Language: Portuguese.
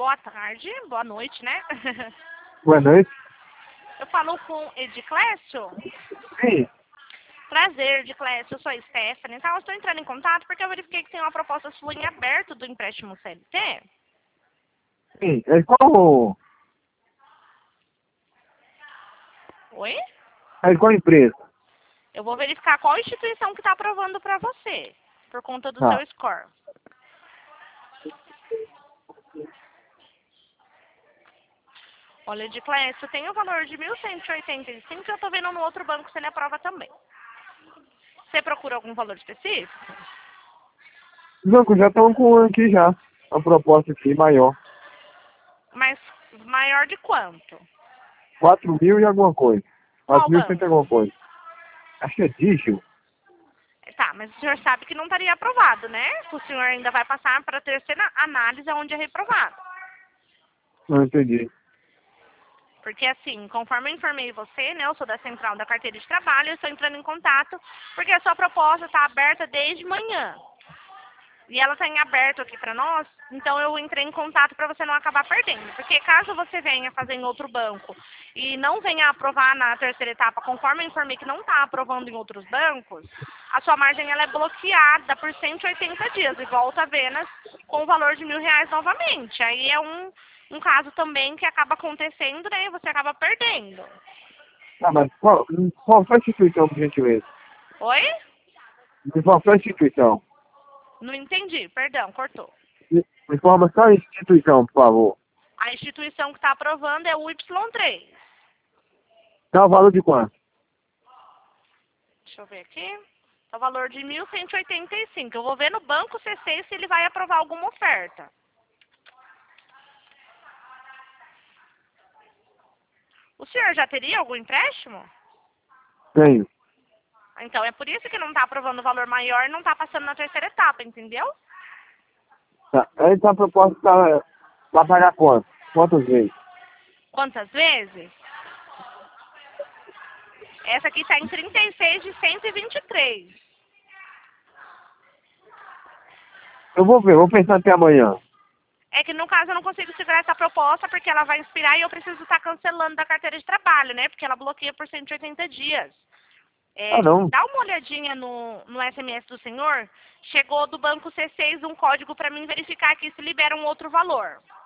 boa tarde, boa noite, né? Boa noite. Eu falo com Ediclésio. Sim, Prazer, Ediclésio, eu sou a Stephanie. Então, eu estou entrando em contato porque eu verifiquei que tem uma proposta sua em aberto do empréstimo CLT. sim. É qual, Oi? é qual empresa? Eu vou verificar qual instituição que está aprovando para você, por conta do Tá. seu score. Olha, Ediclésio, tem o valor de 1.185 que eu estou vendo no outro banco que você me aprova também. Você procura algum valor específico? Não, já estão com um aqui já. Uma proposta aqui maior. Mas maior de quanto? 4.000 e alguma coisa. Qual 4.100 e banco? alguma coisa. Acho que é Digio. Tá, mas o senhor sabe que não estaria aprovado, né? O senhor ainda vai passar para a terceira análise onde é reprovado. Não entendi. Porque assim, conforme eu informei você, né? Eu sou da central da carteira de trabalho, eu estou entrando em contato porque a sua proposta está aberta desde manhã. E ela está em aberto aqui para nós, então eu entrei em contato para você não acabar perdendo. Porque caso você venha fazer em outro banco e não venha aprovar na terceira etapa, conforme eu informei que não está aprovando em outros bancos, a sua margem ela é bloqueada por 180 dias e volta apenas com o valor de R$ 1.000 novamente. Aí é um caso também que acaba acontecendo, né? E você acaba perdendo. Ah, mas qual foi a instituição, por gentileza? Oi? Qual foi a instituição? Não entendi, perdão, cortou. Me informa só a instituição, por favor. A instituição que está aprovando é o Y3. Dá o valor de quanto? Deixa eu ver aqui. É o valor de 1.185. Eu vou ver no banco C6 se ele vai aprovar alguma oferta. O senhor já teria algum empréstimo? Tenho. Então é por isso que não está aprovando o valor maior e não está passando na terceira etapa, entendeu? Tá. Essa proposta tá, vai pagar quanto? Quantas vezes? Quantas vezes? Essa aqui está em 36 de 123. Eu vou ver, vou pensar até amanhã. É que no caso eu não consigo segurar essa proposta porque ela vai expirar e eu preciso estar cancelando da carteira de trabalho, né? Porque ela bloqueia por 180 dias. Ah, não. Dá uma olhadinha no SMS do senhor. Chegou do banco C6 um código para mim verificar aqui se libera um outro valor.